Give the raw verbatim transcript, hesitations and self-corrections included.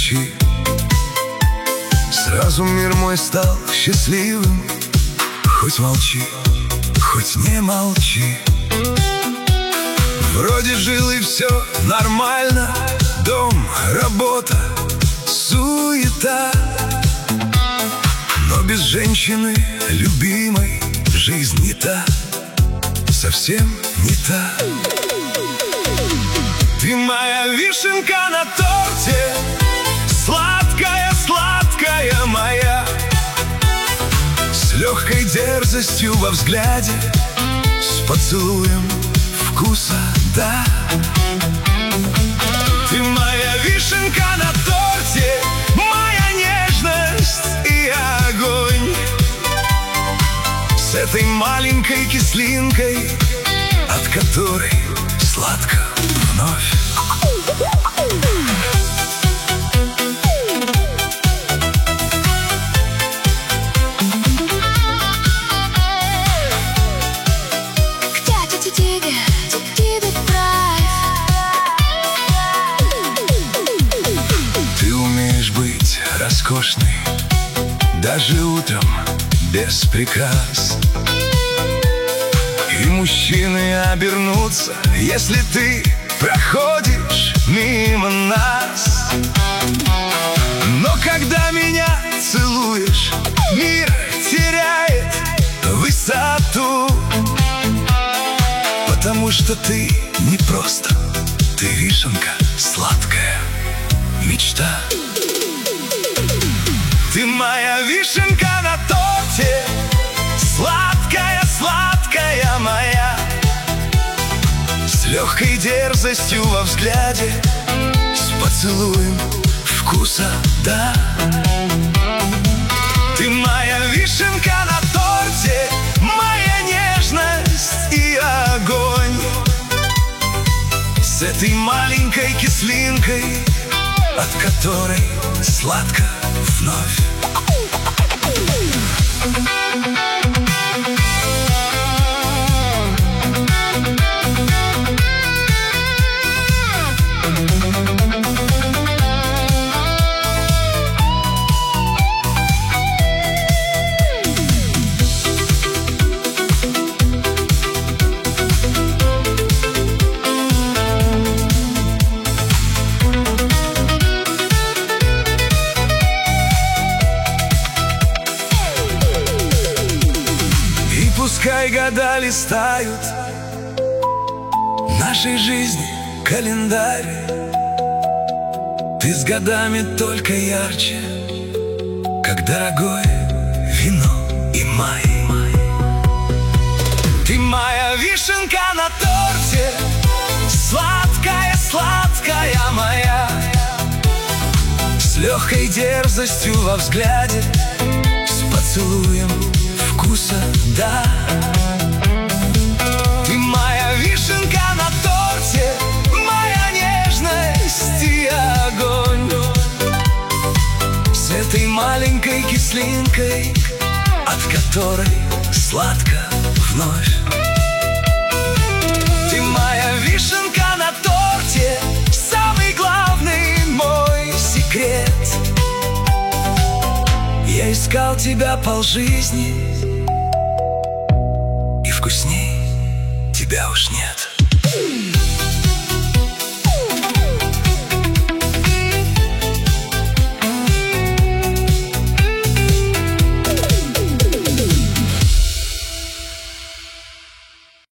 ночи. Сразу мир мой стал счастливым. Хоть молчи, хоть не молчи. Вроде жил и все нормально. Дом, работа, суета. Но без женщины любимой жизнь не та, совсем не та. Ты моя вишенка на торте, сладкая, сладкая моя, с легкой дерзостью во взгляде, с поцелуем вкуса, да. Ты моя вишенка на торте, моя нежность и огонь. С этой маленькой кислинкой, от которой сладко вновь. Ты умеешь быть роскошной, даже утром без прикрас. И мужчины обернутся, если ты проходишь мимо нас. Но когда меня целуешь, мир теряет высоту, потому что ты не просто, ты вишенка, сладкая мечта. Ты моя вишенка на торте, сладкая, сладкая моя, с легкой дерзостью во взгляде, с поцелуем вкуса, да. Ты моя вишенка на торте, моя нежность и огонь. С этой маленькой кислинкой, от которой сладко вновь. Пускай года листают нашей жизни календарь, ты с годами только ярче, как дорогое вино и май. Ты моя вишенка на торте, сладкая, сладкая моя, с легкой дерзостью во взгляде, с поцелуем вкуса, да. Ты моя вишенка на торте, моя нежность и огонь. С этой маленькой кислинкой, от которой сладко вновь. Ты моя вишенка на торте, самый главный мой секрет. Я искал тебя полжизни, и вкусней тебя уж нет.